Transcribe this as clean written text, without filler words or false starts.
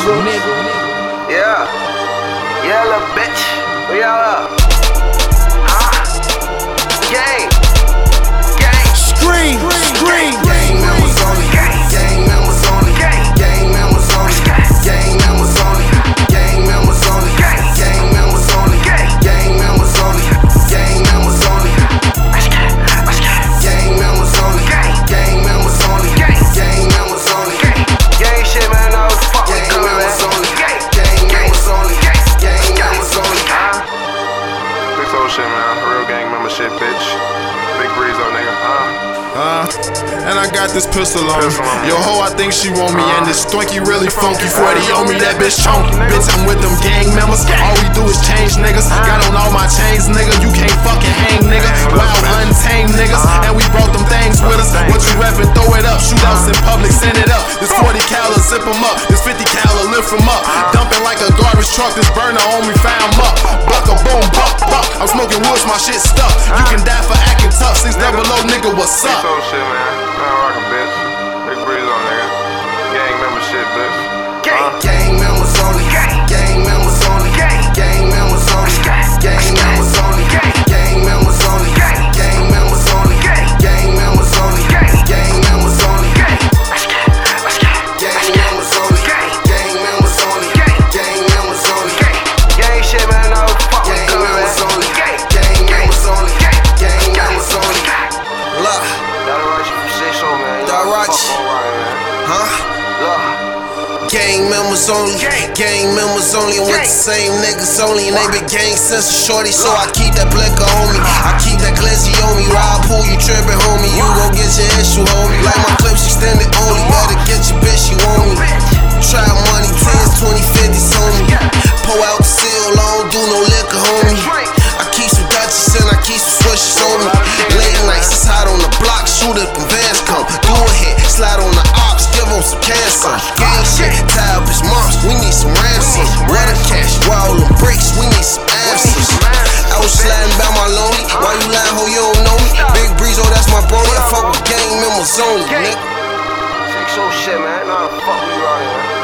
Yeah. Yeah, little bitch. Where y'all up? Huh? Gang. Gang. Scream. Gang members only. Gang members only. Gang members only. Gang members only. Gang members only. Gang members only. Gang members only. Gang members only. Gang members only. Gang members only. Gang members only. Gang shit, man. No fuck with gang members only. Gang members only. Gang members only. Big soul shit, man. Real gang member shit, bitch. Big breeze on nigga. And I got this pistol on me. Yo ho, I think she want me. And this stinky really funky. 40 on me, that bitch chunky. Bitch, I'm with them gang members. All we do is change niggas. Got on all my chains, nigga. You can't fucking hang, nigga. Wild, untamed niggas. And we brought them things with us. What you reppin', throw it up. Shootouts in public, send it up. This 40 cal, zip 'em up. This 50 cal, lift 'em up. Dumping like a garbage truck. This burner on me, found up. Buck a boom, buck. I'm smoking woods, my shit stuck. You can die for acting tough. 6 double O, nigga, what's up? Big soul shit, man. Rockin' bitch. Big breeze on nigga. Gang member shit, bitch. Gang members only. Gang members only. Gang members only. Gang members only. Gang members only. Gang members only. Gang members only. Gang members only. Gang members only. Gang members only. Gang members only. Gang shit, man. No fuck with gang members only. Gang members only. Gang members only. Look. That'll write you for 6 0, man. That'll write you. Huh? Look. Gang members only, gang members only. I'm with the same niggas only, and they been gang since a shorty, so I keep that blicker on me. I keep that glizzy on me. Ride pool, you trippin', homie. You gon' get your issue, homie. Like my clips extended only. Better get your bitch, you on me. Try money, 10s, 20, 50s on me. Pull out the seal, I don't do no liquor, homie. I keep some Dutchies and I keep some swishes on me. Late nights, it's hot on the block. Shoot up and vans come. Do a hit, slide on the ops, give them some cancer. Gang shit, tie up his moms, we need some ransom. What a cash, wall them bricks, we need some answers. I was sliding by my lonely, why you lying, ho, you don't know me? Big breeze, oh, that's my brody, I fuck with gang members only, nigga. 6 0 shit, man, nah, fuck we right here.